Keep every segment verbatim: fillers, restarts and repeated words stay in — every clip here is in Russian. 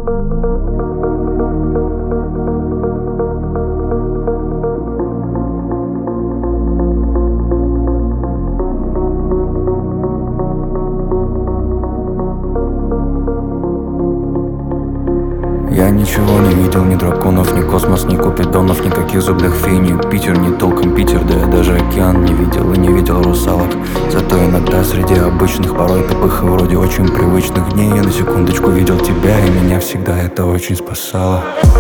Я ничего не видел, ни драконов, ни космос, ни купидонов, никаких зубных фей, ни Питер, ни толком Питер, да я даже океан не видел и не видел русалок. Зато иногда среди обычных, порой тупых и вроде очень привычных дней я на секундочку видел тебя, и меня всегда это очень спасало.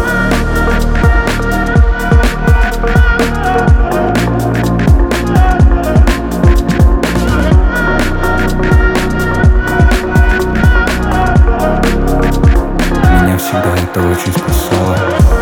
Всегда это очень спасало.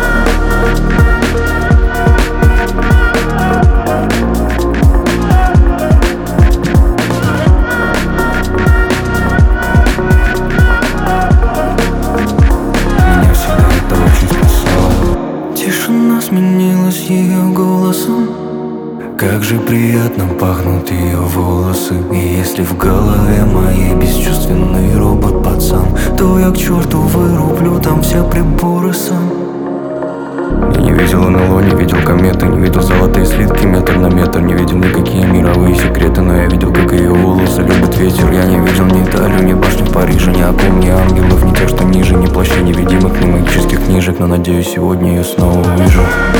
Меня всегда это очень спасало. Тишина сменилась ее голосом. Как же приятно пахнут ее волосы. И если в голове моей бесчувственный робот-пацан, то я к черту вырублю там все приборы сам. Я не видел НЛО, не видел кометы, не видел золотые слитки метр на метр, не видел никакие мировые секреты, но я видел, как ее волосы любит ветер. Я не видел ни Италию, ни башню Парижа, ни акул, ни ангелов, ни тех, что ниже, ни плащей невидимых, ни магических книжек, но надеюсь, сегодня я снова увижу.